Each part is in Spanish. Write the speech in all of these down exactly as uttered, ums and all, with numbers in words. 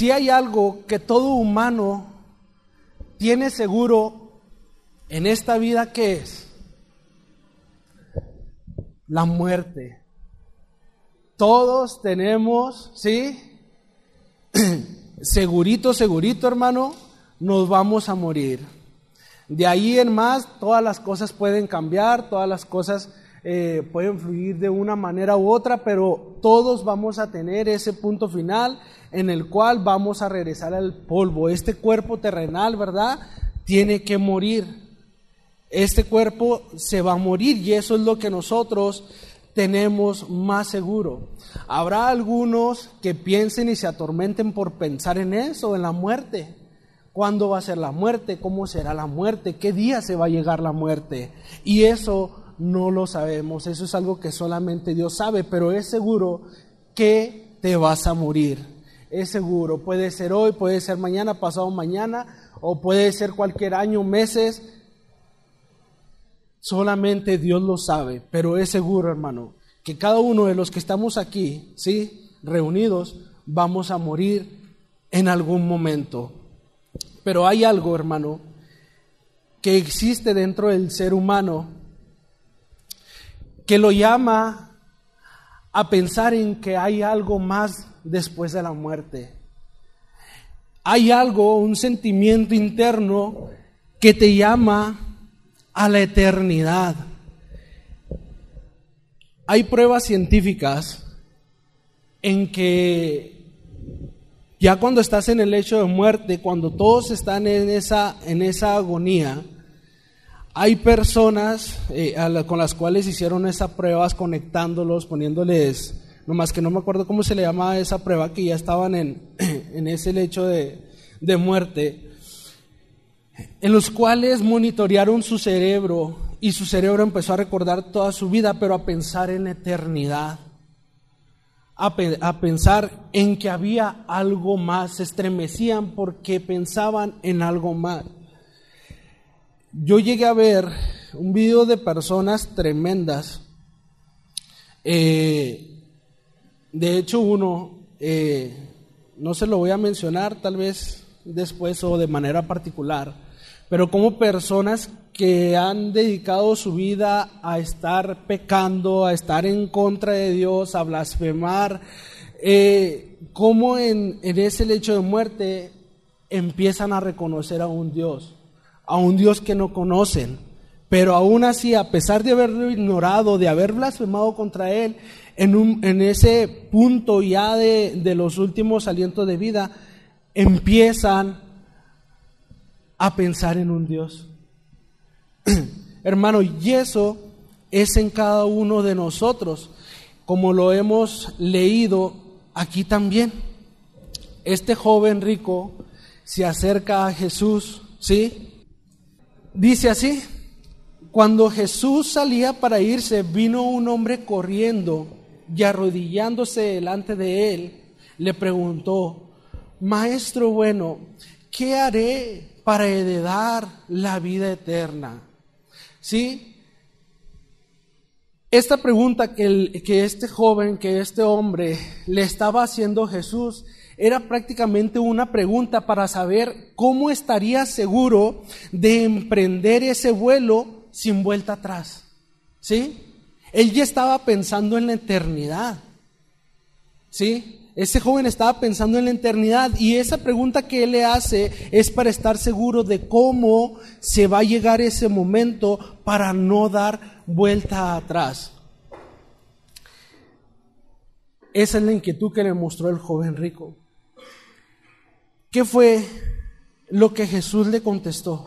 si hay algo que todo humano tiene seguro en esta vida, ¿qué es? La muerte. Todos tenemos, ¿sí? Segurito, segurito, hermano, nos vamos a morir. De ahí en más, todas las cosas pueden cambiar, todas las cosas eh, pueden fluir de una manera u otra, pero todos vamos a tener ese punto final en el cual vamos a regresar al polvo. Este cuerpo terrenal, ¿verdad?, tiene que morir. Este cuerpo se va a morir y eso es lo que nosotros tenemos más seguro. Habrá algunos que piensen y se atormenten por pensar en eso, en la muerte. ¿Cuándo va a ser la muerte? ¿Cómo será la muerte? ¿Qué día se va a llegar la muerte? Y eso no lo sabemos, eso es algo que solamente Dios sabe, pero es seguro que te vas a morir. Es seguro, puede ser hoy, puede ser mañana, pasado mañana, o puede ser cualquier año, meses. Solamente Dios lo sabe, pero es seguro, hermano, que cada uno de los que estamos aquí, ¿sí?, reunidos, vamos a morir en algún momento. Pero hay algo, hermano, que existe dentro del ser humano que lo llama a pensar en que hay algo más después de la muerte. Hay algo, un sentimiento interno que te llama a la eternidad. Hay pruebas científicas en que ya cuando estás en el lecho de muerte, cuando todos están en esa, en esa agonía, hay personas eh, a la, con las cuales hicieron esas pruebas, conectándolos, poniéndoles, nomás que no me acuerdo cómo se le llamaba esa prueba, que ya estaban en, en ese lecho de, de muerte, en los cuales monitorearon su cerebro y su cerebro empezó a recordar toda su vida, pero a pensar en eternidad. A, pe- a pensar en que había algo más, se estremecían porque pensaban en algo más. Yo llegué a ver un video de personas tremendas, eh, de hecho uno, eh, no se lo voy a mencionar tal vez después o de manera particular, pero como personas que han dedicado su vida a estar pecando, a estar en contra de Dios, a blasfemar, eh, como en, en ese lecho de muerte empiezan a reconocer a un Dios, a un Dios que no conocen, pero aún así, a pesar de haberlo ignorado, de haber blasfemado contra Él, en, un, en ese punto ya de, de los últimos alientos de vida, empiezan a pensar en un Dios. Hermano, y eso es en cada uno de nosotros, como lo hemos leído aquí también. Este joven rico se acerca a Jesús, ¿sí? Dice así: cuando Jesús salía para irse, vino un hombre corriendo y arrodillándose delante de él, le preguntó: Maestro bueno, ¿qué haré para heredar la vida eterna? ¿Sí? Esta pregunta que, el, que este joven, que este hombre le estaba haciendo a Jesús, era prácticamente una pregunta para saber cómo estaría seguro de emprender ese vuelo sin vuelta atrás. ¿Sí? Él ya estaba pensando en la eternidad. ¿Sí? Ese joven estaba pensando en la eternidad y esa pregunta que él le hace es para estar seguro de cómo se va a llegar ese momento para no dar vuelta atrás. Esa es la inquietud que le mostró el joven rico. ¿Qué fue lo que Jesús le contestó?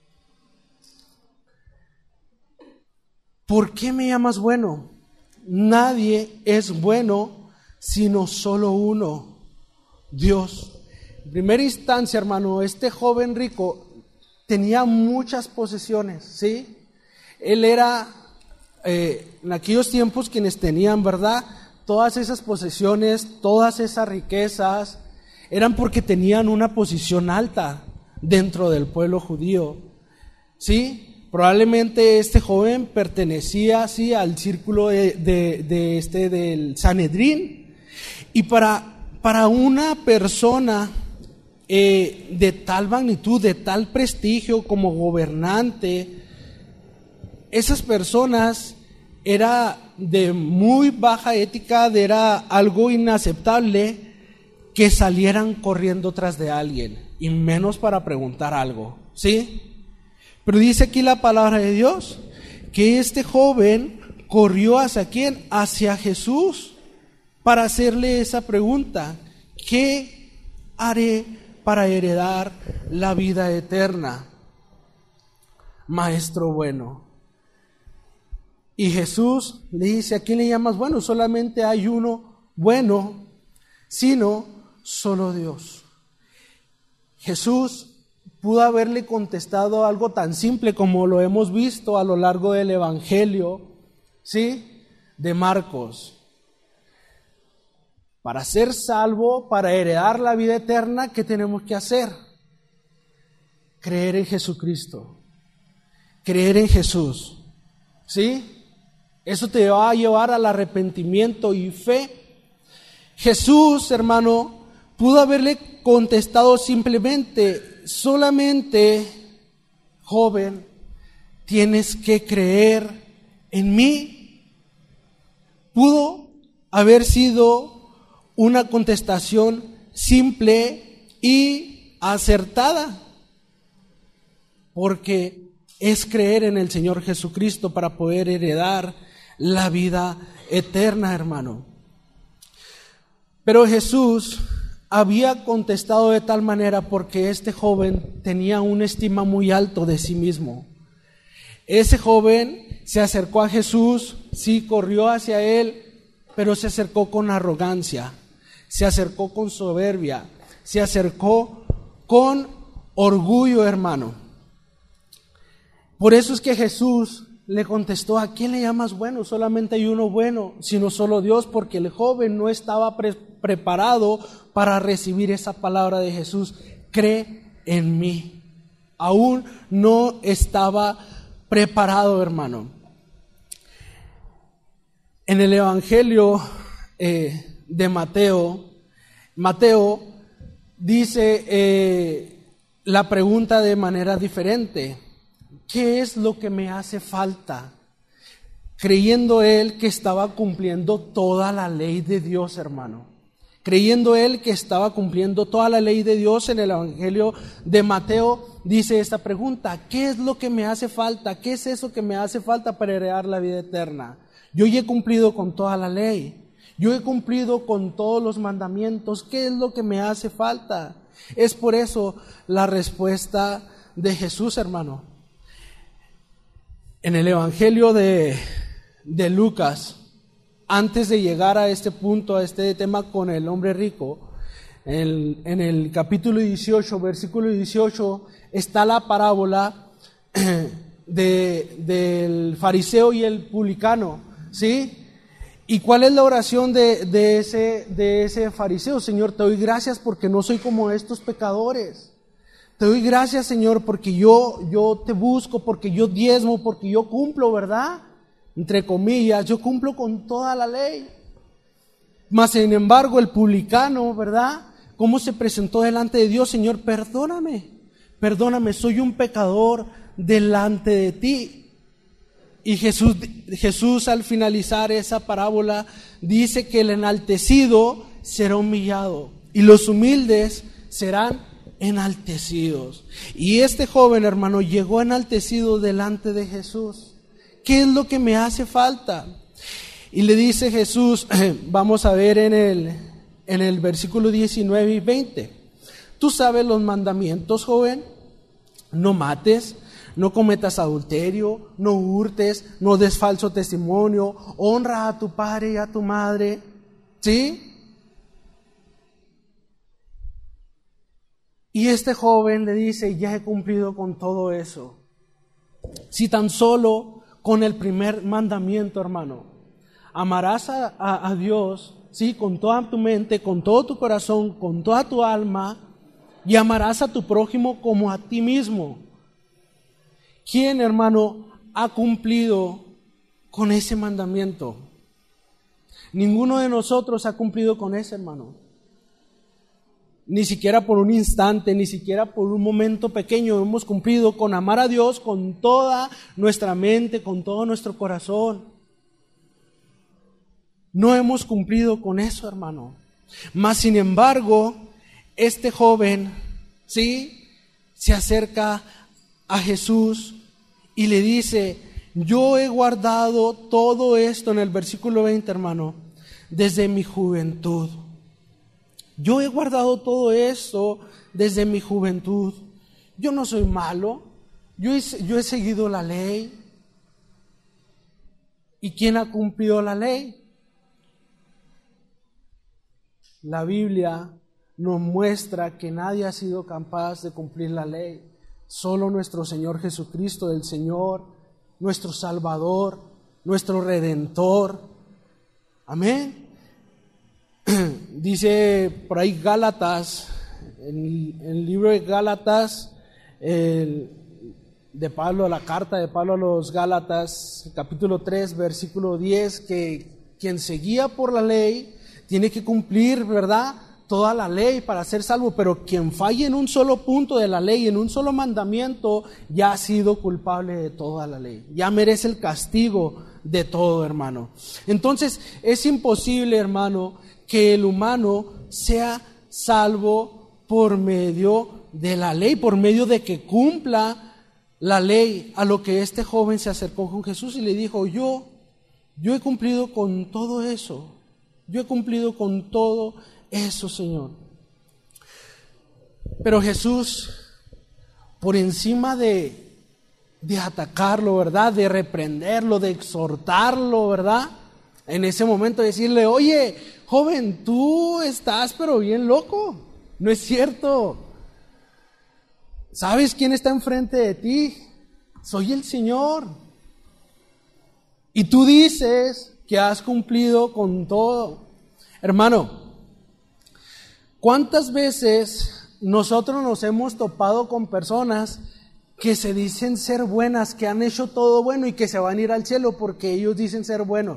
¿Por qué me llamas bueno? Nadie es bueno sino solo uno, Dios. En primera instancia, hermano, este joven rico tenía muchas posesiones, ¿sí? Él era, eh, en aquellos tiempos, quienes tenían, ¿verdad?, todas esas posesiones, todas esas riquezas, eran porque tenían una posición alta dentro del pueblo judío, ¿sí? Probablemente este joven pertenecía, sí, al círculo de, de, de este del Sanedrín. Y para, para una persona eh, de tal magnitud, de tal prestigio como gobernante, esas personas era de muy baja ética, de era algo inaceptable que salieran corriendo tras de alguien, y menos para preguntar algo, ¿sí? Pero dice aquí la palabra de Dios que este joven corrió hacia quién, hacia Jesús, para hacerle esa pregunta: ¿qué haré para heredar la vida eterna, Maestro bueno? Y Jesús le dice: ¿a quién le llamas bueno? Solamente hay uno bueno, sino solo Dios. Jesús pudo haberle contestado algo tan simple como lo hemos visto a lo largo del Evangelio, ¿sí?, de Marcos. Para ser salvo, para heredar la vida eterna, ¿qué tenemos que hacer? Creer en Jesucristo, creer en Jesús, ¿sí? Eso te va a llevar al arrepentimiento y fe. Jesús, hermano, pudo haberle contestado simplemente: solamente, joven, tienes que creer en mí. Pudo haber sido una contestación simple y acertada, porque es creer en el Señor Jesucristo para poder heredar la vida eterna, hermano. Pero Jesús había contestado de tal manera porque este joven tenía una estima muy alto de sí mismo. Ese joven se acercó a Jesús, sí, corrió hacia él, pero se acercó con arrogancia, se acercó con soberbia, se acercó con orgullo, hermano. Por eso es que Jesús le contestó: ¿a quién le llamas bueno? Solamente hay uno bueno, sino solo Dios, porque el joven no estaba pre- preparado para recibir esa palabra de Jesús: cree en mí. Aún no estaba preparado, hermano. En el Evangelio eh, de Mateo, Mateo dice eh, la pregunta de manera diferente: ¿qué es lo que me hace falta? Creyendo él que estaba cumpliendo toda la ley de Dios, hermano. Creyendo él que estaba cumpliendo toda la ley de Dios, en el Evangelio de Mateo dice esta pregunta: ¿qué es lo que me hace falta? ¿Qué es eso que me hace falta para heredar la vida eterna? Yo ya he cumplido con toda la ley. Yo he cumplido con todos los mandamientos. ¿Qué es lo que me hace falta? Es por eso la respuesta de Jesús, hermano. En el Evangelio de, de Lucas, antes de llegar a este punto, a este tema con el hombre rico, en el, en el capítulo dieciocho, versículo dieciocho, está la parábola de, del fariseo y el publicano, ¿sí? ¿Y cuál es la oración de, de, ese, de ese fariseo? Señor, te doy gracias porque no soy como estos pecadores. Te doy gracias, Señor, porque yo, yo te busco, porque yo diezmo, porque yo cumplo, ¿verdad? Entre comillas, yo cumplo con toda la ley. Mas, sin embargo, el publicano, ¿verdad? ¿Cómo se presentó delante de Dios? Señor, perdóname, perdóname, soy un pecador delante de ti. Y Jesús, Jesús al finalizar esa parábola dice que el enaltecido será humillado y los humildes serán enaltecidos. Y este joven, hermano, llegó enaltecido delante de Jesús. ¿Qué es lo que me hace falta? Y le dice Jesús, vamos a ver en el, en el versículo diecinueve y veinte. Tú sabes los mandamientos, joven: no mates, no cometas adulterio, no hurtes, no des falso testimonio, honra a tu padre y a tu madre. ¿Sí? Y este joven le dice: ya he cumplido con todo eso. Si tan solo con el primer mandamiento, hermano, amarás a, a, a Dios, sí, con toda tu mente, con todo tu corazón, con toda tu alma, y amarás a tu prójimo como a ti mismo. ¿Quién, hermano, ha cumplido con ese mandamiento? Ninguno de nosotros ha cumplido con ese, hermano. ni siquiera por un instante, ni siquiera por un momento pequeño hemos cumplido con amar a Dios con toda nuestra mente, con todo nuestro corazón. No hemos cumplido con eso, hermano. Mas, sin embargo, este joven, ¿sí?, se acerca a Jesús y le dice: yo he guardado todo esto, en el versículo veinte, hermano, desde mi juventud. Yo he guardado todo esto desde mi juventud. Yo no soy malo. Yo he, yo he seguido la ley. ¿Y quién ha cumplido la ley? La Biblia nos muestra que nadie ha sido capaz de cumplir la ley. Solo nuestro Señor Jesucristo, el Señor, nuestro Salvador, nuestro Redentor. Amén. Dice por ahí Gálatas, en el libro de Gálatas, el, de Pablo, la carta de Pablo a los Gálatas, capítulo tres, versículo diez, que quien se guía por la ley tiene que cumplir, ¿verdad?, toda la ley para ser salvo, pero quien falle en un solo punto de la ley, en un solo mandamiento, ya ha sido culpable de toda la ley, ya merece el castigo de todo, hermano. Entonces es imposible, hermano, que el humano sea salvo por medio de la ley, por medio de que cumpla la ley. A lo que este joven se acercó con Jesús y le dijo: yo, yo he cumplido con todo eso, yo he cumplido con todo eso, Señor. Pero Jesús, por encima de, de atacarlo, ¿verdad?, de reprenderlo, de exhortarlo, ¿verdad?, en ese momento decirle: oye, joven, tú estás pero bien loco, no es cierto. ¿Sabes quién está enfrente de ti? Soy el Señor. Y tú dices que has cumplido con todo. Hermano, ¿cuántas veces nosotros nos hemos topado con personas que se dicen ser buenas, que han hecho todo bueno y que se van a ir al cielo porque ellos dicen ser buenos?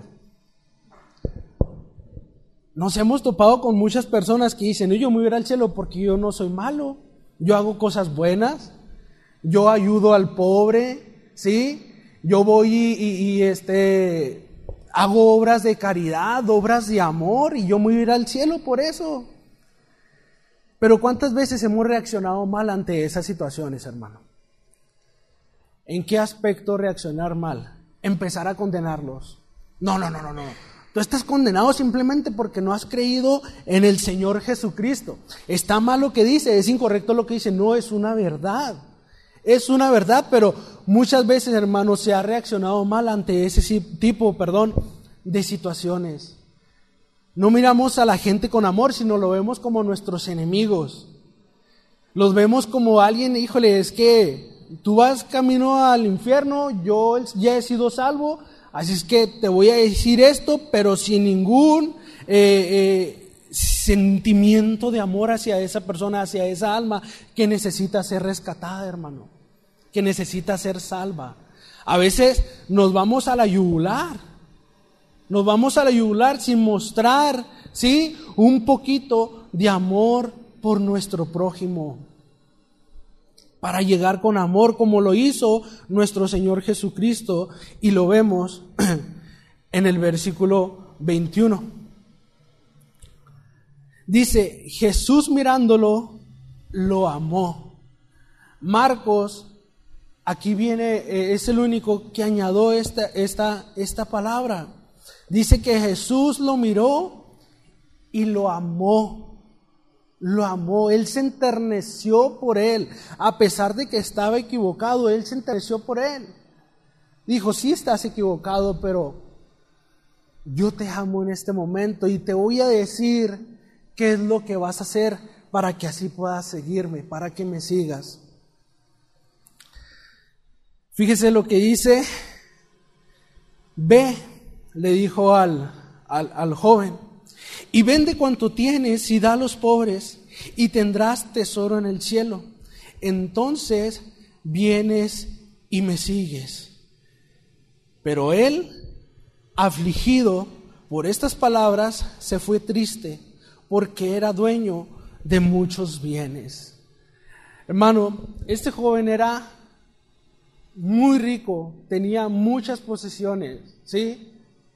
Nos hemos topado con muchas personas que dicen: yo me voy a ir al cielo porque yo no soy malo, yo hago cosas buenas, yo ayudo al pobre, ¿sí? Yo voy y, y, y este, hago obras de caridad, obras de amor, y yo me voy a ir al cielo por eso. Pero ¿cuántas veces hemos reaccionado mal ante esas situaciones, hermano? ¿En qué aspecto reaccionar mal? Empezar a condenarlos. No, no, no, no, no. Tú estás condenado simplemente porque no has creído en el Señor Jesucristo. Está mal lo que dice, es incorrecto lo que dice, no, es una verdad. Es una verdad, pero muchas veces, hermanos, se ha reaccionado mal ante ese tipo, perdón, de situaciones. No miramos a la gente con amor, sino lo vemos como nuestros enemigos. Los vemos como alguien, híjole, es que tú vas camino al infierno, yo ya he sido salvo, así es que te voy a decir esto, pero sin ningún eh, eh, sentimiento de amor hacia esa persona, hacia esa alma que necesita ser rescatada, hermano, que necesita ser salva. A veces nos vamos a la yugular, nos vamos a la yugular sin mostrar, ¿sí?, un poquito de amor por nuestro prójimo, para llegar con amor como lo hizo nuestro Señor Jesucristo, y lo vemos en el versículo veintiuno. Dice: Jesús mirándolo, lo amó. Marcos, aquí viene, es el único que añadió esta, esta, esta palabra. Dice que Jesús lo miró y lo amó. Lo amó, él se enterneció por él, a pesar de que estaba equivocado, él se enterneció por él. Dijo: sí estás equivocado, pero yo te amo en este momento y te voy a decir qué es lo que vas a hacer para que así puedas seguirme, para que me sigas. Fíjese lo que dice: ve, le dijo al, al, al joven, y vende cuanto tienes y da a los pobres, y tendrás tesoro en el cielo. Entonces vienes y me sigues. Pero él, afligido por estas palabras, se fue triste, porque era dueño de muchos bienes. Hermano, este joven era muy rico, tenía muchas posesiones, ¿sí?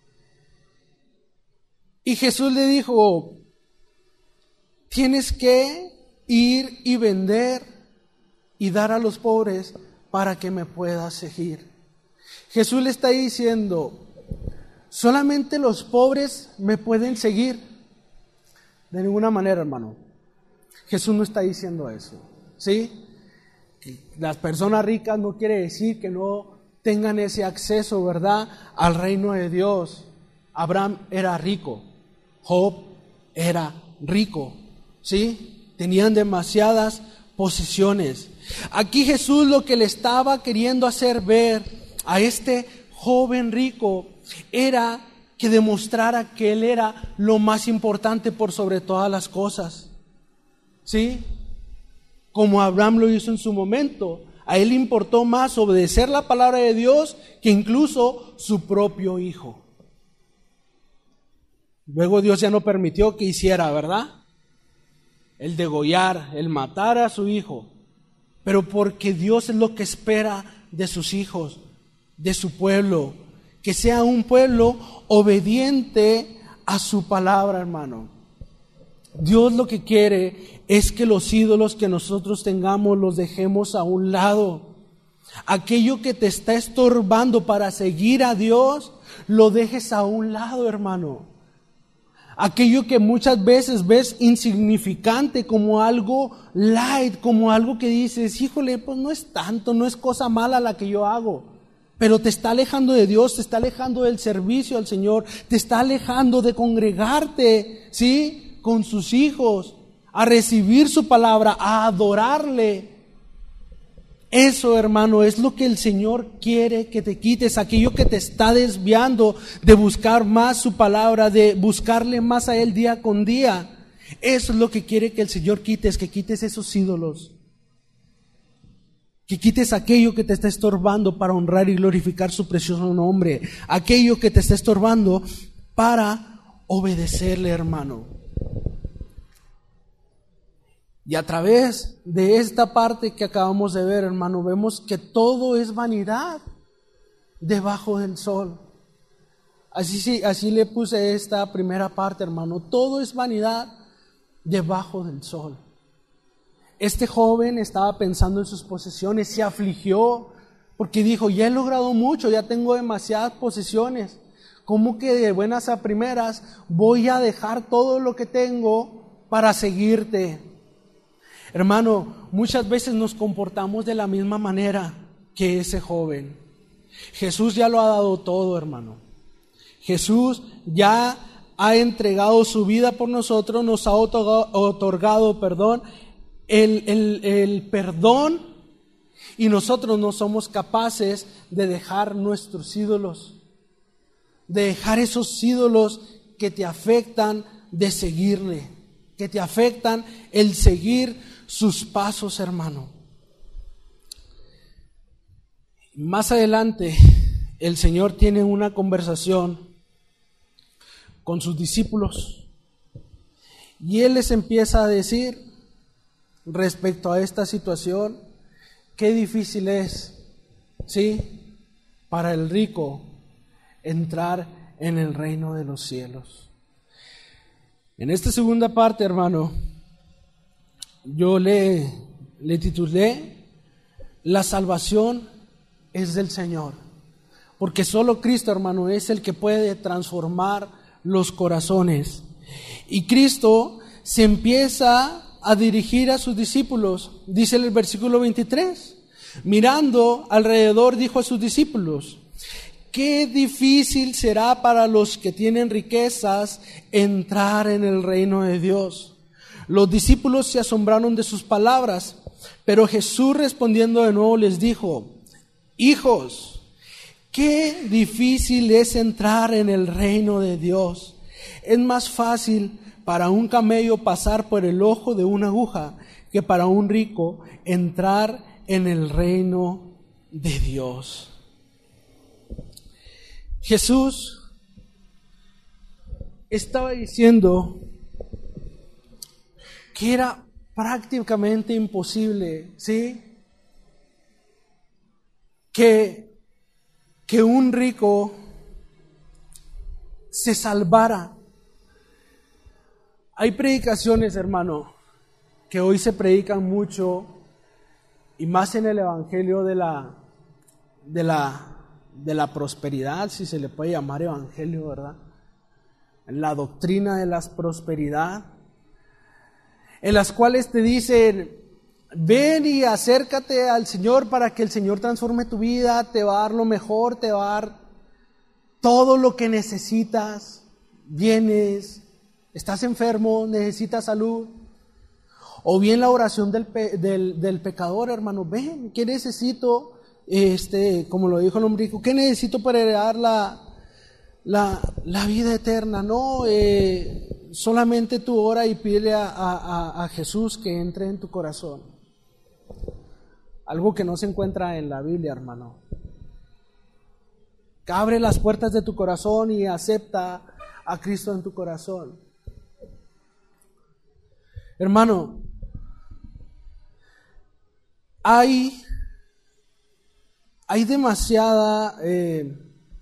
Y Jesús le dijo, tienes que ir y vender y dar a los pobres para que me puedas seguir. Jesús le está diciendo, solamente los pobres me pueden seguir. De ninguna manera, hermano. Jesús no está diciendo eso, ¿sí? Las personas ricas no quiere decir que no tengan ese acceso, ¿verdad?, al reino de Dios. Abraham era rico, Job era rico, ¿sí? Tenían demasiadas posesiones. Aquí Jesús lo que le estaba queriendo hacer ver a este joven rico era que demostrara que él era lo más importante por sobre todas las cosas, ¿sí? Como Abraham lo hizo en su momento, a él le importó más obedecer la palabra de Dios que incluso su propio hijo. Luego Dios ya no permitió que hiciera, ¿verdad?, el degollar, el matar a su hijo, pero porque Dios es lo que espera de sus hijos, de su pueblo, que sea un pueblo obediente a su palabra, hermano. Dios lo que quiere es que los ídolos que nosotros tengamos los dejemos a un lado. Aquello que te está estorbando para seguir a Dios, lo dejes a un lado, hermano. Aquello que muchas veces ves insignificante, como algo light, como algo que dices, híjole, pues no es tanto, no es cosa mala la que yo hago, pero te está alejando de Dios, te está alejando del servicio al Señor, te está alejando de congregarte, ¿sí?, con sus hijos, a recibir su palabra, a adorarle. Eso, hermano, es lo que el Señor quiere que te quites, aquello que te está desviando de buscar más su palabra, de buscarle más a Él día con día. Eso es lo que quiere que el Señor quites, que quites esos ídolos, que quites aquello que te está estorbando para honrar y glorificar su precioso nombre, aquello que te está estorbando para obedecerle, hermano. Y a través de esta parte que acabamos de ver, hermano, vemos que todo es vanidad debajo del sol. Así, sí, así le puse esta primera parte, hermano. Todo es vanidad debajo del sol. Este joven estaba pensando en sus posesiones, se afligió porque dijo, ya he logrado mucho, ya tengo demasiadas posesiones. ¿Cómo que de buenas a primeras voy a dejar todo lo que tengo para seguirte? Hermano, muchas veces nos comportamos de la misma manera que ese joven. Jesús ya lo ha dado todo, hermano. Jesús ya ha entregado su vida por nosotros, nos ha otorgado, otorgado perdón, el, el, el perdón, y nosotros no somos capaces de dejar nuestros ídolos, de dejar esos ídolos que te afectan de seguirle, que te afectan el seguir sus pasos, hermano. Más adelante, el Señor tiene una conversación con sus discípulos y Él les empieza a decir respecto a esta situación, qué difícil es, ¿sí?, para el rico entrar en el reino de los cielos. En esta segunda parte, hermano, yo le, le titulé La salvación es del Señor, porque solo Cristo, hermano, es el que puede transformar los corazones. Y Cristo se empieza a dirigir a sus discípulos, dice en el versículo veintitrés, mirando alrededor dijo a sus discípulos, qué difícil será para los que tienen riquezas entrar en el reino de Dios. Los discípulos se asombraron de sus palabras, pero Jesús respondiendo de nuevo les dijo, hijos, qué difícil es entrar en el reino de Dios. Es más fácil para un camello pasar por el ojo de una aguja que para un rico entrar en el reino de Dios. Jesús estaba diciendo que era prácticamente imposible, ¿sí? Que, que un rico se salvara. Hay predicaciones, hermano, que hoy se predican mucho, y más en el evangelio de la, de la, de la prosperidad, si se le puede llamar evangelio, ¿verdad? La doctrina de la prosperidad, en las cuales te dicen: ven y acércate al Señor para que el Señor transforme tu vida, te va a dar lo mejor, te va a dar todo lo que necesitas. Vienes, estás enfermo, necesitas salud. O bien la oración del, pe, del, del pecador, hermano: ven, ¿qué necesito? Este, como lo dijo el hombre rico, ¿qué necesito para heredar la, la, la vida eterna? No, eh, solamente tú ora y pídele a, a, a Jesús que entre en tu corazón. Algo que no se encuentra en la Biblia, hermano. Que abre las puertas de tu corazón y acepta a Cristo en tu corazón. Hermano, hay, hay demasiada, eh,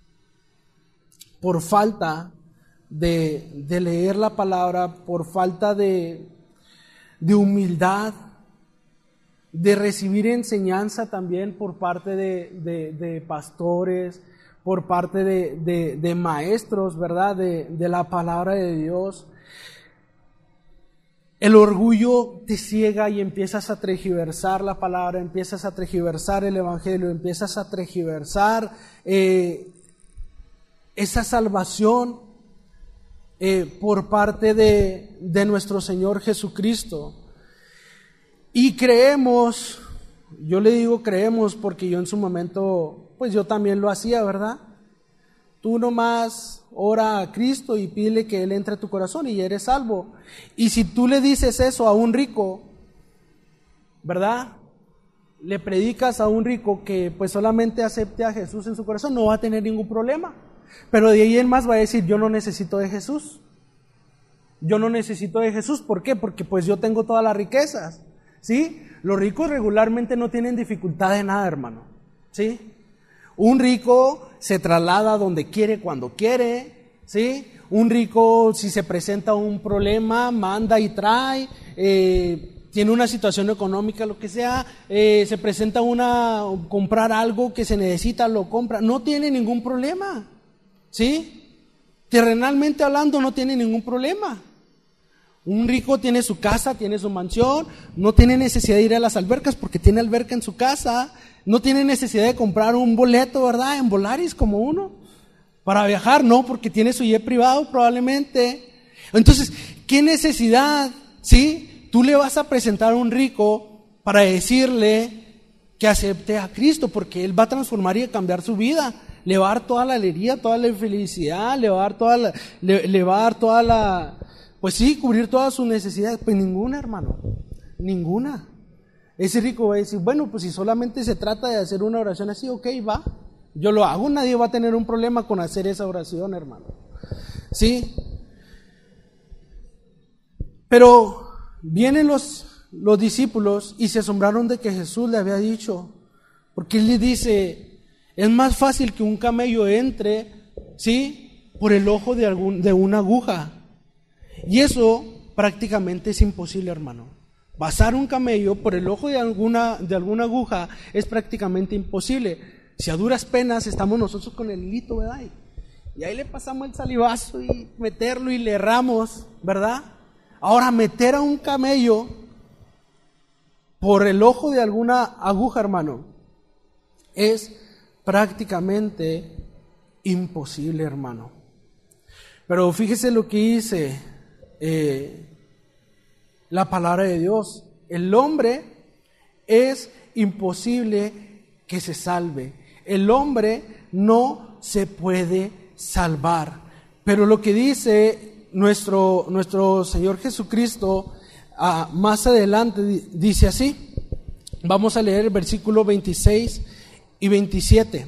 por falta de, de leer la palabra, por falta de, de humildad, de recibir enseñanza también por parte de, de, de pastores, por parte de, de, de maestros, ¿verdad? De, de la palabra de Dios. El orgullo te ciega y empiezas a tergiversar la palabra, empiezas a tergiversar el evangelio, empiezas a tergiversar eh, esa salvación eh, por parte de, de nuestro Señor Jesucristo. Y creemos, yo le digo creemos porque yo en su momento, pues yo también lo hacía, ¿verdad? Tú nomás ora a Cristo y pídele que Él entre a tu corazón y eres salvo. Y si tú le dices eso a un rico, ¿verdad? Le predicas a un rico que pues solamente acepte a Jesús en su corazón, no va a tener ningún problema. Pero de ahí en más va a decir: yo no necesito de Jesús. Yo no necesito de Jesús. ¿Por qué? Porque pues yo tengo todas las riquezas, ¿sí? Los ricos regularmente no tienen dificultad de nada, hermano, ¿sí? Un rico se traslada donde quiere, cuando quiere, ¿sí? Un rico, si se presenta un problema, manda y trae, eh, tiene una situación económica, lo que sea, eh, se presenta una, comprar algo que se necesita, lo compra, no tiene ningún problema, ¿sí? Terrenalmente hablando, no tiene ningún problema. Un rico tiene su casa, tiene su mansión, no tiene necesidad de ir a las albercas porque tiene alberca en su casa. No tiene necesidad de comprar un boleto, ¿verdad? En Volaris como uno, para viajar, no, porque tiene su jet privado probablemente. Entonces, ¿qué necesidad, sí? Tú le vas a presentar a un rico para decirle que acepte a Cristo, porque Él va a transformar y a cambiar su vida. Le va a dar toda la alegría, toda la felicidad, le va a dar toda la, le, le va a dar toda la, pues sí, cubrir todas sus necesidades. Pues ninguna, hermano, ninguna. Ese rico va a decir: bueno, pues si solamente se trata de hacer una oración así, ok, va, yo lo hago, nadie va a tener un problema con hacer esa oración, hermano, ¿sí? Pero vienen los, los discípulos y se asombraron de que Jesús le había dicho, porque Él le dice: es más fácil que un camello entre, ¿sí?, por el ojo de, algún, de una aguja, y eso prácticamente es imposible, hermano. Pasar un camello por el ojo de alguna, de alguna aguja es prácticamente imposible. Si a duras penas estamos nosotros con el hilito, ¿verdad? Y ahí le pasamos el salivazo y meterlo y le erramos, ¿verdad? Ahora, meter a un camello por el ojo de alguna aguja, hermano, es prácticamente imposible, hermano. Pero fíjese lo que dice eh, la palabra de Dios: el hombre es imposible que se salve. El hombre no se puede salvar. Pero lo que dice nuestro, nuestro Señor Jesucristo uh, más adelante dice así. Vamos a leer el versículo veintiséis y veintisiete.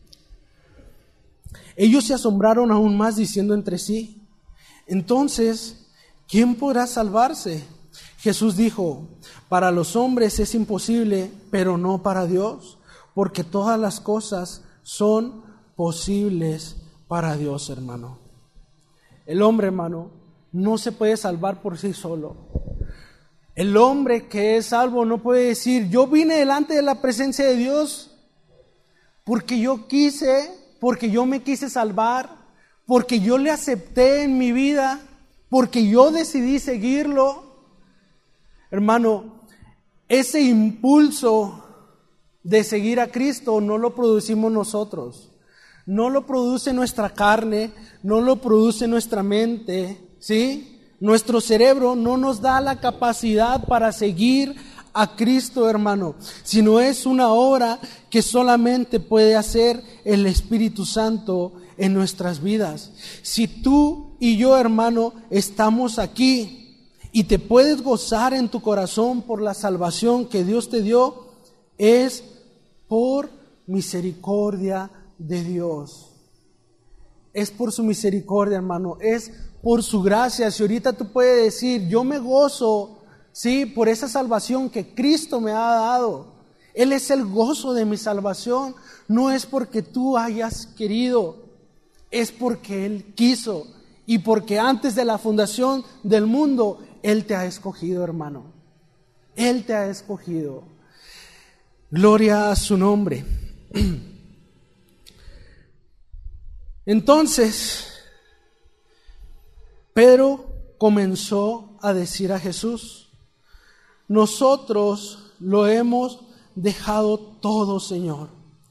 Ellos se asombraron aún más, diciendo entre sí: entonces, ¿quién podrá salvarse? Jesús dijo, para los hombres es imposible, pero no para Dios, porque todas las cosas son posibles para Dios, hermano. El hombre, hermano, no se puede salvar por sí solo. El hombre que es salvo no puede decir, yo vine delante de la presencia de Dios porque yo quise, porque yo me quise salvar, porque yo le acepté en mi vida, porque yo decidí seguirlo. Hermano, ese impulso de seguir a Cristo no lo producimos nosotros, no lo produce nuestra carne, no lo produce nuestra mente, ¿sí? Nuestro cerebro no nos da la capacidad para seguir a Cristo, hermano, sino es una obra que solamente puede hacer el Espíritu Santo en nuestras vidas. Si tú y yo, hermano, estamos aquí y te puedes gozar en tu corazón por la salvación que Dios te dio, es por misericordia de Dios. Es por su misericordia, hermano, es por su gracia. Si ahorita tú puedes decir, yo me gozo, sí, por esa salvación que Cristo me ha dado. Él es el gozo de mi salvación. No es porque tú hayas querido, es porque Él quiso. Y porque antes de la fundación del mundo, Él te ha escogido, hermano. Él te ha escogido. Gloria a su nombre. Entonces, Pedro comenzó a decir a Jesús, nosotros lo hemos dejado todo, Señor,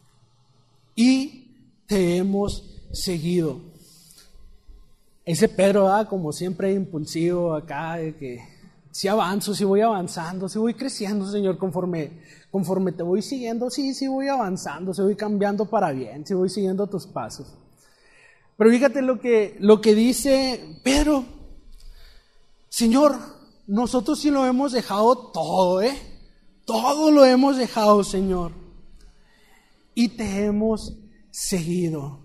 y te hemos seguido. Ese Pedro, ¿verdad? Como siempre impulsivo acá, de que si avanzo, si voy avanzando, si voy creciendo, Señor, conforme, conforme te voy siguiendo, sí, sí voy avanzando, si voy cambiando para bien, si voy siguiendo tus pasos. Pero fíjate lo que, lo que dice Pedro, Señor, nosotros sí lo hemos dejado todo, ¿eh? Todo lo hemos dejado, Señor, y te hemos seguido.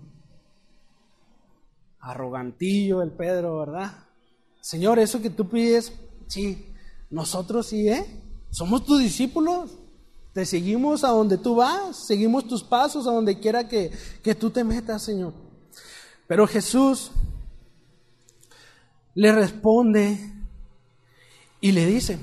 Arrogantillo el Pedro, ¿verdad? Señor, eso que tú pides, sí, nosotros sí, ¿eh? Somos tus discípulos, te seguimos a donde tú vas, seguimos tus pasos a donde quiera que, que tú te metas, Señor. Pero Jesús le responde y le dice,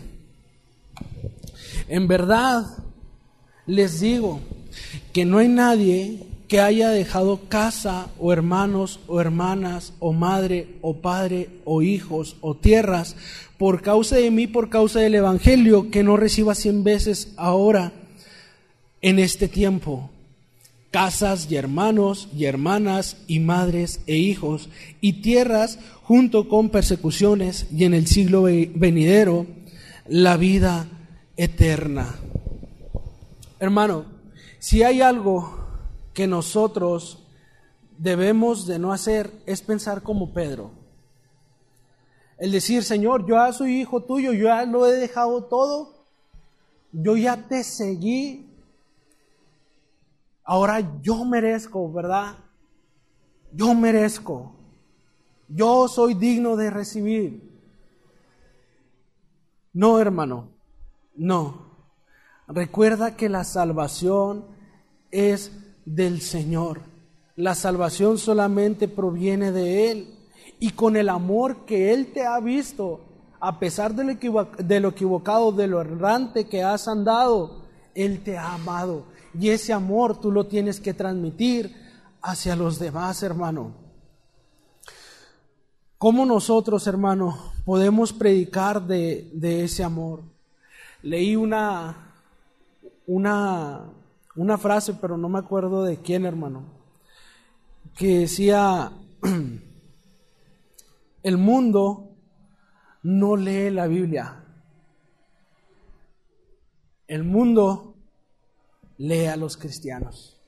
en verdad les digo que no hay nadie que haya dejado casa o hermanos o hermanas o madre o padre o hijos o tierras por causa de mí, por causa del Evangelio, que no reciba cien veces ahora en este tiempo casas y hermanos y hermanas y madres e hijos y tierras junto con persecuciones y en el siglo venidero la vida eterna. Hermano, si hay algo que nosotros debemos de no hacer es pensar como Pedro. El decir, Señor, yo ya soy hijo tuyo, yo ya lo he dejado todo, yo ya te seguí. Ahora yo merezco, ¿verdad? Yo merezco. Yo soy digno de recibir. No, hermano, no. Recuerda que la salvación es del Señor. La salvación solamente proviene de Él. Y con el amor que Él te ha visto, a pesar de lo, equivoc- de lo equivocado, de lo errante que has andado, Él te ha amado. Y ese amor tú lo tienes que transmitir hacia los demás, hermano. ¿Cómo nosotros, hermano, podemos predicar de, de ese amor? Leí una, una, una frase, pero no me acuerdo de quién, hermano, que decía, el mundo no lee la Biblia. El mundo lee a los cristianos.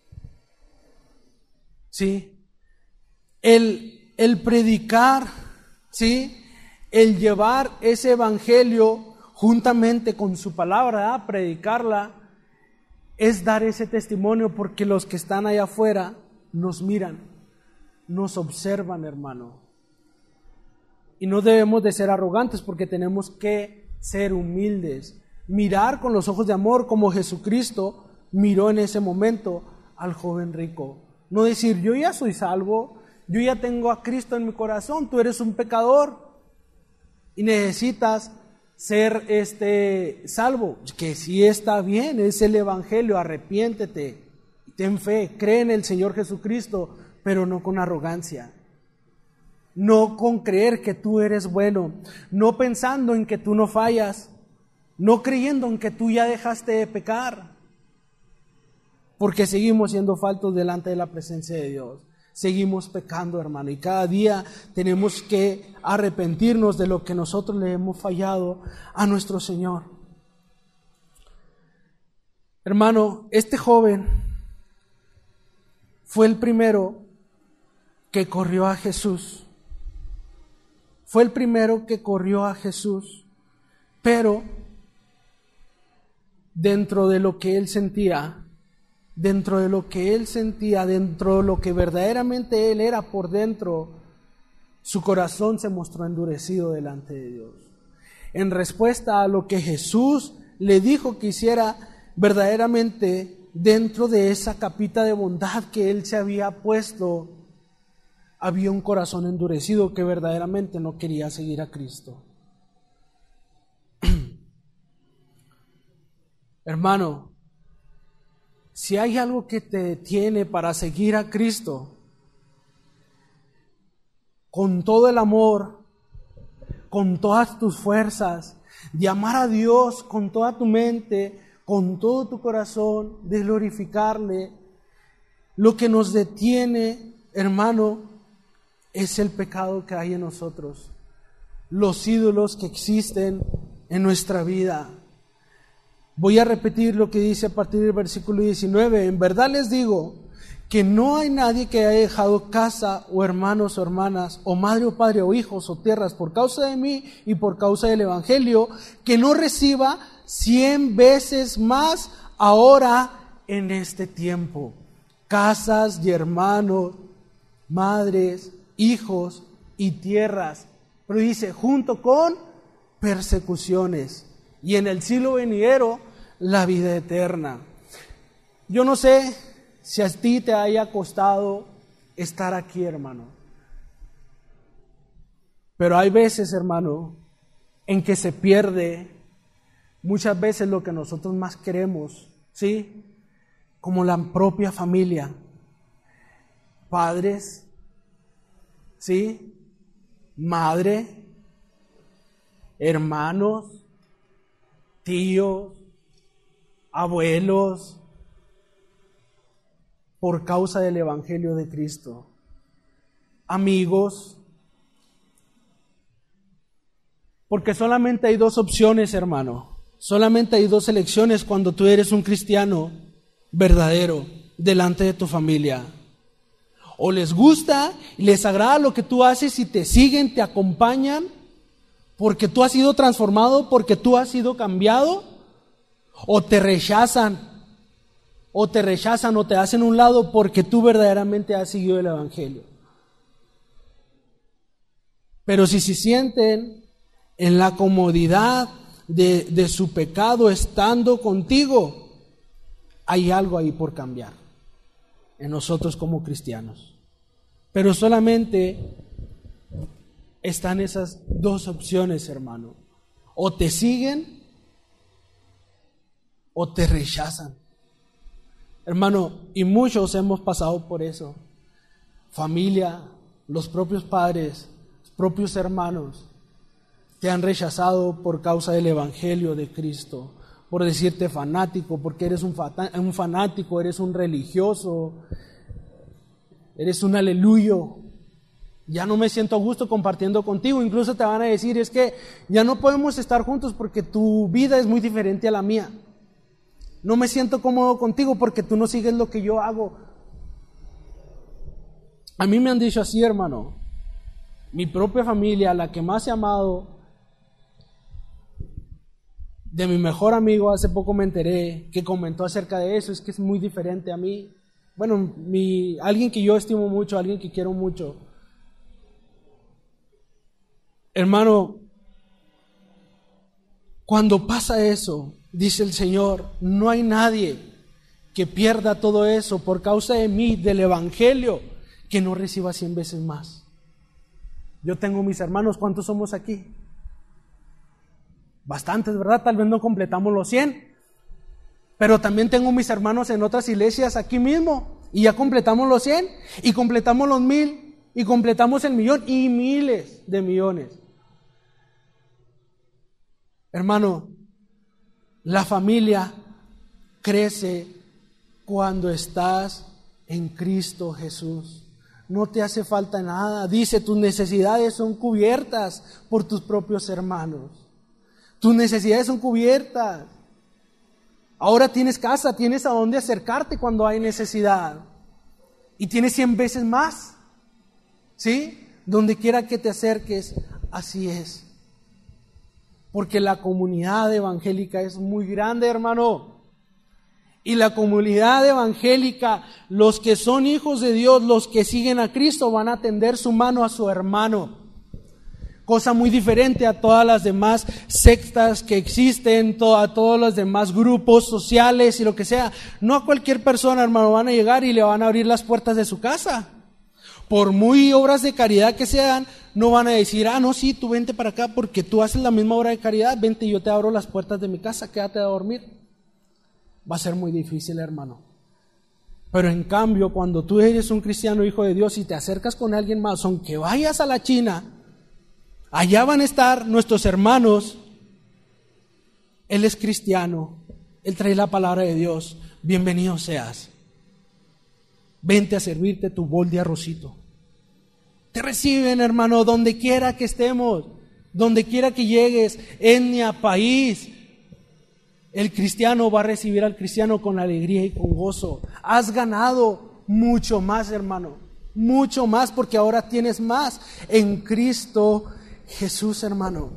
¿Sí? El, el predicar, ¿sí? El llevar ese evangelio juntamente con su palabra, ¿eh? Predicarla, es dar ese testimonio, porque los que están allá afuera nos miran, nos observan, hermano. Y no debemos de ser arrogantes, porque tenemos que ser humildes, mirar con los ojos de amor como Jesucristo miró en ese momento al joven rico. No decir, yo ya soy salvo, yo ya tengo a Cristo en mi corazón, tú eres un pecador y necesitas ser este salvo. Que sí está bien, es el Evangelio, arrepiéntete, ten fe, cree en el Señor Jesucristo, pero no con arrogancia. No con creer que tú eres bueno, no pensando en que tú no fallas, no creyendo en que tú ya dejaste de pecar, porque seguimos siendo faltos delante de la presencia de Dios. Seguimos pecando, hermano, y cada día tenemos que arrepentirnos de lo que nosotros le hemos fallado a nuestro Señor. Hermano, este joven fue el primero que corrió a Jesús. Fue el primero que corrió a Jesús, pero dentro de lo que él sentía, dentro de lo que él sentía, dentro de lo que verdaderamente él era por dentro, su corazón se mostró endurecido delante de Dios. En respuesta a lo que Jesús le dijo que hiciera, verdaderamente dentro de esa capita de bondad que él se había puesto, había un corazón endurecido que verdaderamente no quería seguir a Cristo. Hermano, si hay algo que te detiene para seguir a Cristo, con todo el amor, con todas tus fuerzas, de amar a Dios con toda tu mente, con todo tu corazón, de glorificarle, lo que nos detiene, hermano, es el pecado que hay en nosotros, los ídolos que existen en nuestra vida. Voy a repetir lo que dice a partir del versículo diecinueve. En verdad les digo que no hay nadie que haya dejado casa o hermanos o hermanas o madre o padre o hijos o tierras por causa de mí y por causa del Evangelio, que no reciba cien veces más ahora en este tiempo. Casas y hermanos, madres, hijos y tierras, pero dice, junto con persecuciones, y en el siglo venidero, la vida eterna. Yo no sé si a ti te haya costado estar aquí, hermano, pero hay veces, hermano, en que se pierde muchas veces lo que nosotros más queremos, ¿sí? Como la propia familia, padres, ¿sí? Madre, hermanos, tíos, abuelos, por causa del Evangelio de Cristo, amigos, porque solamente hay dos opciones, hermano, solamente hay dos elecciones cuando tú eres un cristiano verdadero delante de tu familia. O les gusta y les agrada lo que tú haces y te siguen, te acompañan, porque tú has sido transformado, porque tú has sido cambiado, o te rechazan, o te rechazan o te hacen un lado porque tú verdaderamente has seguido el Evangelio. Pero si se sienten en la comodidad de, de su pecado estando contigo, hay algo ahí por cambiar en nosotros como cristianos. Pero solamente están esas dos opciones, hermano. O te siguen o te rechazan. Hermano, y muchos hemos pasado por eso. Familia, los propios padres, los propios hermanos, te han rechazado por causa del Evangelio de Cristo, por decirte fanático, porque eres un, fata- un fanático, eres un religioso, eres un aleluyo. Ya no me siento a gusto compartiendo contigo. Incluso te van a decir, es que ya no podemos estar juntos porque tu vida es muy diferente a la mía. No me siento cómodo contigo porque tú no sigues lo que yo hago. A mí me han dicho así, hermano. Mi propia familia, la que más he amado, de mi mejor amigo, hace poco me enteré que comentó acerca de eso, es que es muy diferente a mí. Bueno, mi, alguien que yo estimo mucho, alguien que quiero mucho. Hermano, Cuando pasa eso, dice el Señor, no hay nadie que pierda todo eso por causa de mí, del Evangelio, que no reciba cien veces más. Yo tengo mis hermanos, ¿cuántos somos aquí? Bastantes, ¿verdad? Tal vez no completamos los cien, pero también tengo mis hermanos en otras iglesias aquí mismo, y ya completamos los cien, y completamos los mil, y completamos el millón, y miles de millones. Hermano, la familia crece cuando estás en Cristo Jesús. No te hace falta nada. Dice, tus necesidades son cubiertas por tus propios hermanos. Tus necesidades son cubiertas. Ahora tienes casa, tienes a dónde acercarte cuando hay necesidad. Y tienes cien veces más. ¿Sí? Donde quiera que te acerques, así es. Porque la comunidad evangélica es muy grande, hermano. Y la comunidad evangélica, los que son hijos de Dios, los que siguen a Cristo, van a tender su mano a su hermano. Cosa muy diferente a todas las demás sectas que existen, a todos los demás grupos sociales y lo que sea. No a cualquier persona, hermano, van a llegar y le van a abrir las puertas de su casa. Por muy obras de caridad que sean, no van a decir, ah, no, sí, tú vente para acá porque tú haces la misma obra de caridad, vente y yo te abro las puertas de mi casa, quédate a dormir. Va a ser muy difícil, hermano. Pero en cambio, cuando tú eres un cristiano hijo de Dios y te acercas con alguien más, aunque vayas a la China, allá van a estar nuestros hermanos. Él es cristiano, él trae la palabra de Dios, bienvenido seas. Vente a servirte tu bol de arrocito. Te reciben, hermano, donde quiera que estemos, donde quiera que llegues, etnia, país. El cristiano va a recibir al cristiano con alegría y con gozo. Has ganado mucho más, hermano, mucho más, porque ahora tienes más en Cristo Jesús, hermano.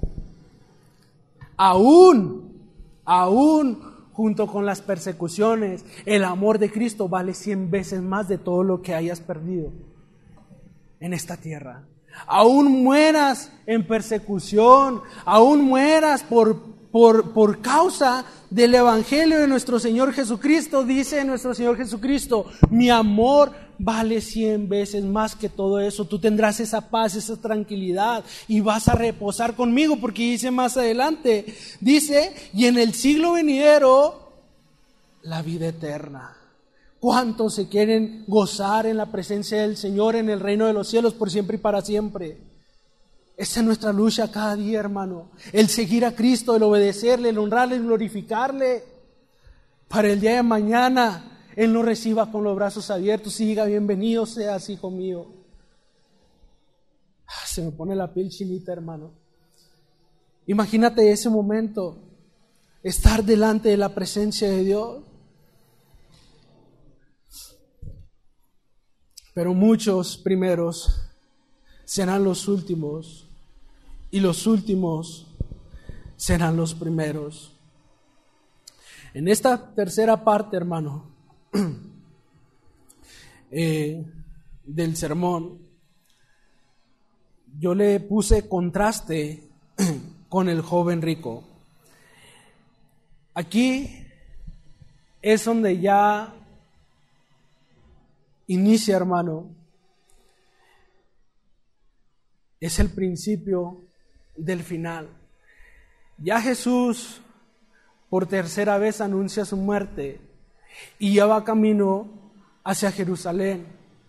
Aún, aún junto con las persecuciones, el amor de Cristo vale cien veces más de todo lo que hayas perdido en esta tierra. Aún mueras en persecución, aún mueras por, por, por causa del Evangelio de nuestro Señor Jesucristo, dice nuestro Señor Jesucristo, mi amor vale cien veces más que todo eso. Tú tendrás esa paz, esa tranquilidad y vas a reposar conmigo, porque dice más adelante, dice, y en el siglo venidero, la vida eterna. ¿Cuántos se quieren gozar en la presencia del Señor en el reino de los cielos por siempre y para siempre? Esa es nuestra lucha cada día, hermano. El seguir a Cristo, el obedecerle, el honrarle, el glorificarle. Para el día de mañana, Él nos reciba con los brazos abiertos y diga, bienvenido seas, hijo mío. Se me pone la piel chinita, hermano. Imagínate ese momento, estar delante de la presencia de Dios. Pero muchos primeros serán los últimos y los últimos serán los primeros. En esta tercera parte, hermano, eh, del sermón, yo le puse contraste con el joven rico. Aquí es donde ya inicia, hermano, es el principio del final. Ya Jesús por tercera vez anuncia su muerte y ya va camino hacia Jerusalén.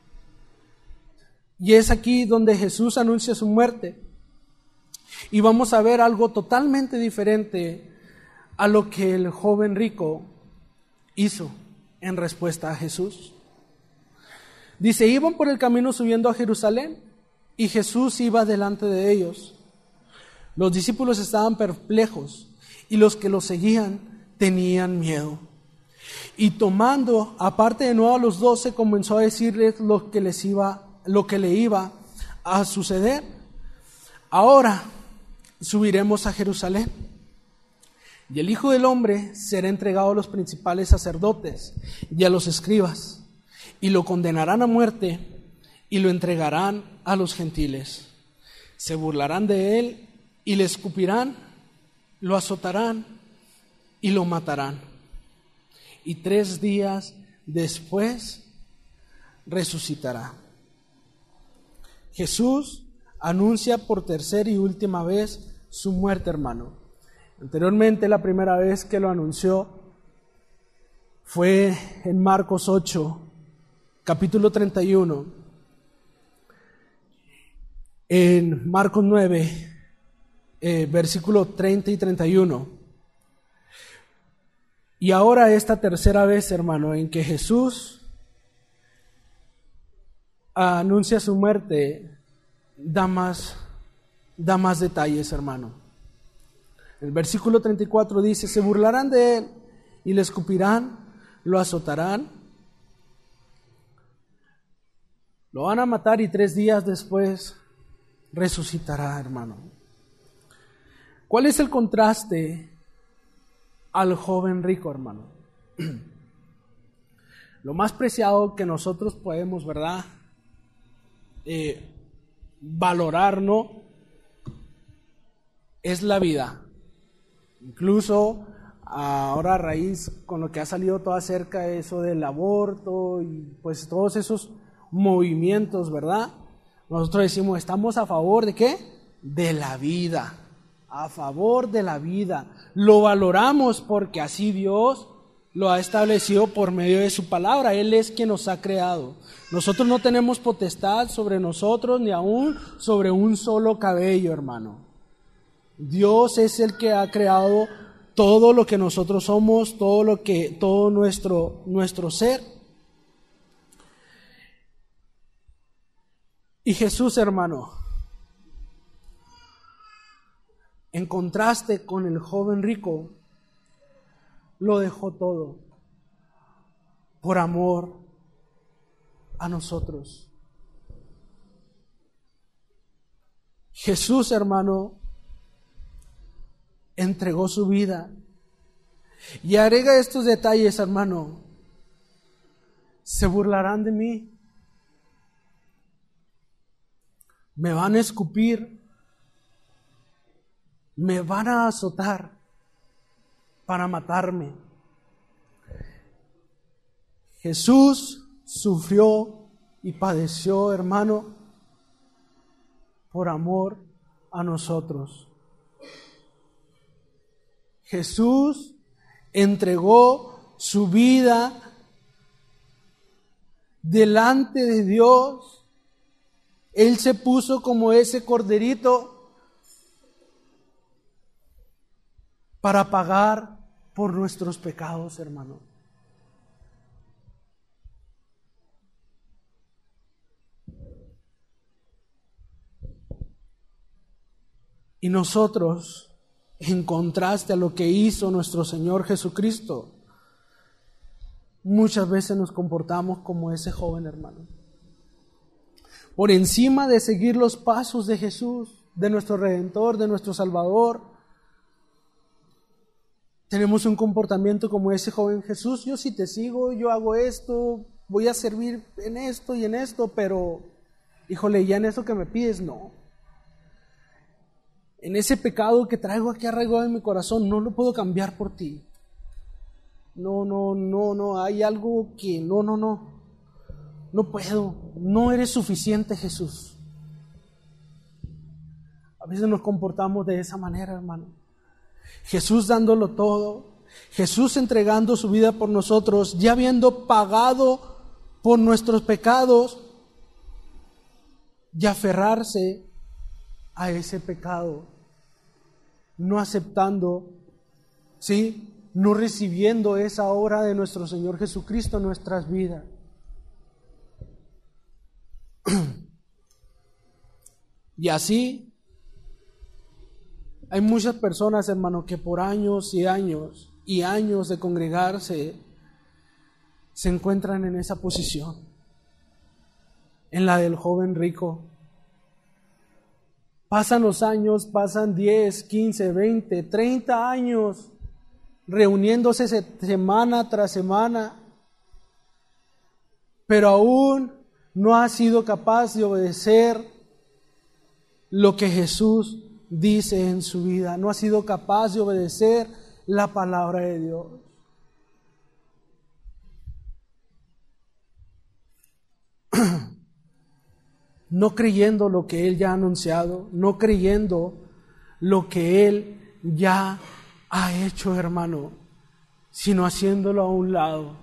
Y es aquí donde Jesús anuncia su muerte. Y vamos a ver algo totalmente diferente a lo que el joven rico hizo en respuesta a Jesús. Dice, iban por el camino subiendo a Jerusalén y Jesús iba delante de ellos. Los discípulos estaban perplejos y los que lo seguían tenían miedo. Y tomando aparte de nuevo a los doce, comenzó a decirles lo que les iba, lo que le iba a suceder. Ahora subiremos a Jerusalén y el Hijo del Hombre será entregado a los principales sacerdotes y a los escribas, y lo condenarán a muerte y lo entregarán a los gentiles. Se burlarán de él y le escupirán lo azotarán y lo matarán. Y tres días después resucitará. Jesús anuncia por tercera y última vez su muerte, hermano. Anteriormente, la primera vez que lo anunció fue en Marcos ocho, capítulo treinta y uno. En Marcos nueve, eh, versículo treinta y treinta y uno. Y ahora esta tercera vez, hermano, en que Jesús anuncia su muerte, da más, da más detalles, hermano. El versículo treinta y cuatro dice: se burlarán de él y le escupirán, lo azotarán, lo van a matar y tres días después resucitará, hermano. ¿Cuál es el contraste al joven rico, hermano? Lo más preciado que nosotros podemos, ¿verdad? Eh, valorar, ¿no? Es la vida. Incluso ahora, a raíz con lo que ha salido todo acerca de eso del aborto y pues todos esos movimientos, ¿verdad? Nosotros decimos, ¿estamos a favor de qué? De la vida. A favor de la vida. Lo valoramos porque así Dios lo ha establecido por medio de su palabra. Él es quien nos ha creado. Nosotros no tenemos potestad sobre nosotros ni aún sobre un solo cabello, hermano. Dios es el que ha creado todo lo que nosotros somos, todo lo que, todo nuestro, nuestro ser. Y Jesús, hermano, en contraste con el joven rico, lo dejó todo por amor a nosotros. Jesús, hermano, entregó su vida. Y agrega estos detalles, hermano. Se burlarán de mí. Me van a escupir. Me van a azotar para matarme. Jesús sufrió y padeció, hermano, por amor a nosotros. Jesús entregó su vida delante de Dios. Él se puso como ese corderito para pagar por nuestros pecados, hermano. Y nosotros, en contraste a lo que hizo nuestro Señor Jesucristo, muchas veces nos comportamos como ese joven, hermano. Por encima de seguir los pasos de Jesús, de nuestro Redentor, de nuestro Salvador, tenemos un comportamiento como ese joven. Jesús, yo sí te sigo, yo hago esto, voy a servir en esto y en esto, pero, híjole, ya en eso que me pides, no. En ese pecado que traigo aquí arraigado en mi corazón, no lo puedo cambiar por ti. No, no, no, no, hay algo que no, no, no. No puedo, no eres suficiente, Jesús. A veces nos comportamos de esa manera, hermano. Jesús dándolo todo, Jesús entregando su vida por nosotros, ya habiendo pagado por nuestros pecados, y aferrarse a ese pecado, no aceptando, ¿sí? No recibiendo esa obra de nuestro Señor Jesucristo en nuestras vidas. Y así hay muchas personas, hermano, que por años y años y años de congregarse se encuentran en esa posición, en la del joven rico. Pasan los años, pasan diez, quince, veinte, treinta años reuniéndose semana tras semana, pero aún no ha sido capaz de obedecer lo que Jesús dice en su vida. No ha sido capaz de obedecer la palabra de Dios. No creyendo lo que Él ya ha anunciado, no creyendo lo que Él ya ha hecho, hermano, sino haciéndolo a un lado.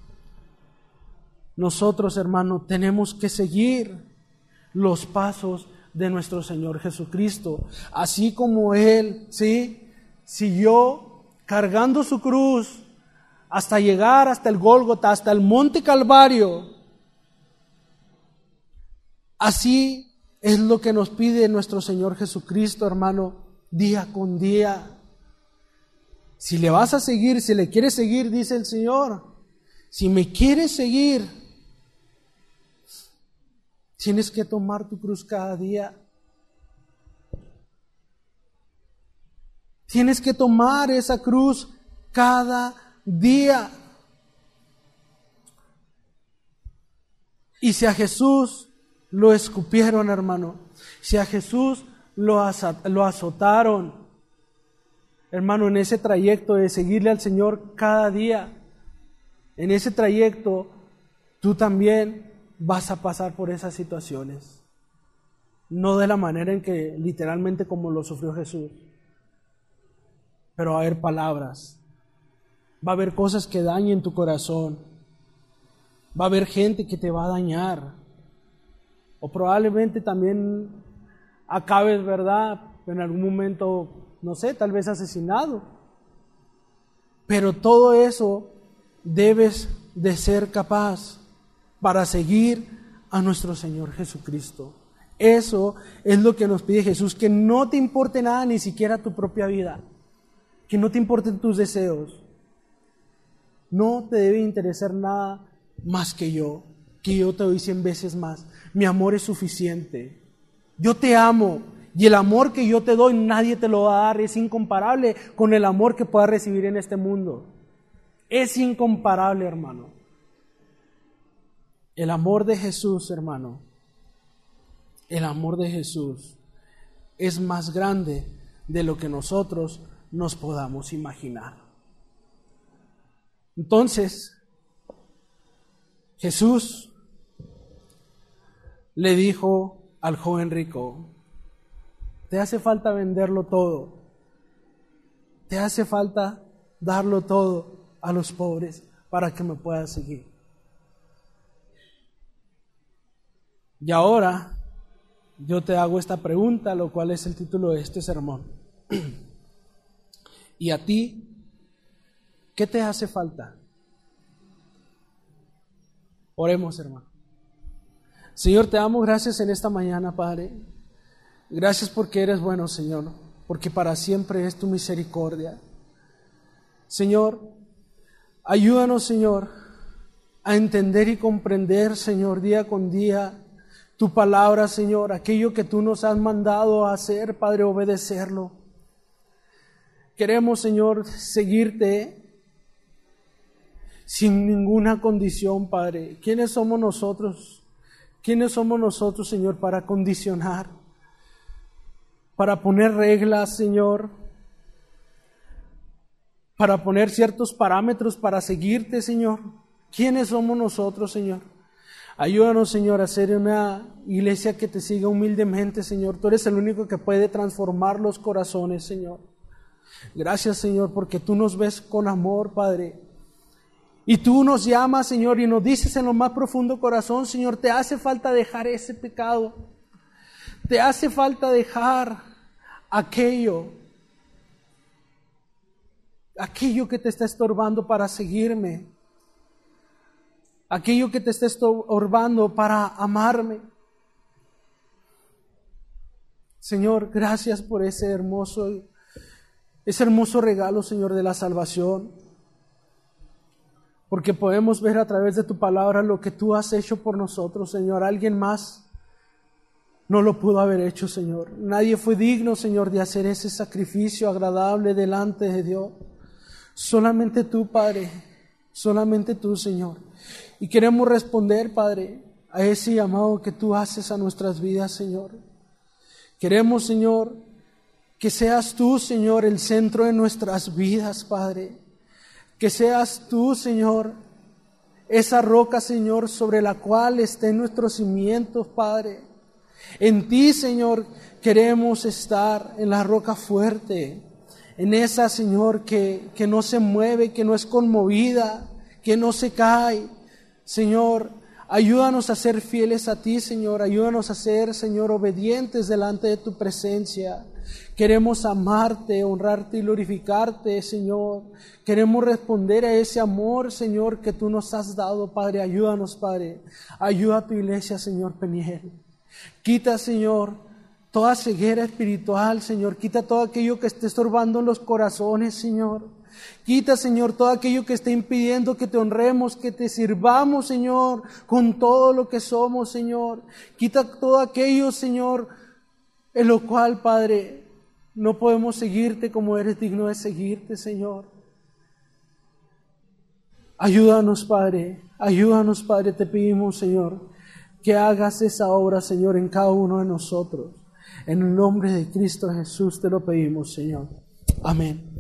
Nosotros, hermano, tenemos que seguir los pasos de nuestro Señor Jesucristo, así como Él, ¿sí?, siguió cargando su cruz hasta llegar hasta el Gólgota, hasta el Monte Calvario. Así es lo que nos pide nuestro Señor Jesucristo, hermano, día con día. Si le vas a seguir, si le quieres seguir, dice el Señor, si me quieres seguir, tienes que tomar tu cruz cada día. Tienes que tomar esa cruz cada día. Y si a Jesús lo escupieron, hermano, si a Jesús lo, lo azotaron, hermano, en ese trayecto de seguirle al Señor cada día, en ese trayecto, tú también vas a pasar por esas situaciones. No de la manera en que, literalmente, como lo sufrió Jesús. Pero va a haber palabras. Va a haber cosas que dañen tu corazón. Va a haber gente que te va a dañar. O probablemente también acabes, ¿verdad?, en algún momento, no sé, tal vez asesinado. Pero todo eso debes de ser capaz para seguir a nuestro Señor Jesucristo. Eso es lo que nos pide Jesús, que no te importe nada, ni siquiera tu propia vida, que no te importen tus deseos. No te debe interesar nada más que yo, que yo te doy cien veces más. Mi amor es suficiente. Yo te amo, y el amor que yo te doy nadie te lo va a dar. Es incomparable con el amor que puedas recibir en este mundo. Es incomparable, hermano. El amor de Jesús, hermano, el amor de Jesús es más grande de lo que nosotros nos podamos imaginar. Entonces, Jesús le dijo al joven rico: te hace falta venderlo todo, te hace falta darlo todo a los pobres para que me puedas seguir. Y ahora yo te hago esta pregunta, lo cual es el título de este sermón. ¿Y a ti qué te hace falta? Oremos, hermano. Señor, te damos gracias en esta mañana, Padre. Gracias porque eres bueno, Señor, porque para siempre es tu misericordia. Señor, ayúdanos, Señor, a entender y comprender, Señor, día con día tu palabra, Señor, aquello que tú nos has mandado a hacer, Padre, obedecerlo. Queremos, Señor, seguirte sin ninguna condición, Padre. ¿Quiénes somos nosotros? ¿Quiénes somos nosotros, Señor, para condicionar? Para poner reglas, Señor, para poner ciertos parámetros para seguirte, Señor. ¿Quiénes somos nosotros, Señor? Ayúdanos, Señor, a ser una iglesia que te siga humildemente, Señor. Tú eres el único que puede transformar los corazones, Señor. Gracias, Señor, porque tú nos ves con amor, Padre. Y tú nos llamas, Señor, y nos dices en lo más profundo corazón, Señor, te hace falta dejar ese pecado. Te hace falta dejar aquello, aquello que te está estorbando para seguirme, aquello que te está estorbando para amarme. Señor, gracias por ese hermoso, ese hermoso regalo, Señor, de la salvación, porque podemos ver a través de tu palabra lo que tú has hecho por nosotros, Señor. Alguien más no lo pudo haber hecho, Señor. Nadie fue digno, Señor, de hacer ese sacrificio agradable delante de Dios. Solamente tú, Padre, solamente tú, Señor. Y queremos responder, Padre, a ese llamado que tú haces a nuestras vidas, Señor. Queremos, Señor, Que seas tú, Señor, el centro de nuestras vidas, Padre. Que seas tú, Señor, esa roca, Señor, sobre la cual estén nuestros cimientos, Padre. En ti, Señor, queremos estar, en la roca fuerte, en esa, Señor, que, que no se mueve, que no es conmovida, que no se cae. Señor, ayúdanos a ser fieles a ti, Señor. Ayúdanos a ser, Señor, obedientes delante de tu presencia. Queremos amarte, honrarte y glorificarte, Señor. Queremos responder a ese amor, Señor, que tú nos has dado, Padre. Ayúdanos, Padre. Ayuda a tu iglesia, Señor Peniel. Quita, Señor, toda ceguera espiritual, Señor. Quita todo aquello que esté estorbando en los corazones, Señor. Quita, Señor, todo aquello que esté impidiendo que te honremos, que te sirvamos, Señor, con todo lo que somos, Señor. Quita todo aquello, Señor, en lo cual, Padre, no podemos seguirte como eres digno de seguirte, Señor. Ayúdanos, Padre, ayúdanos, Padre, te pedimos, Señor, que hagas esa obra, Señor, en cada uno de nosotros. En el nombre de Cristo Jesús te lo pedimos, Señor. Amén.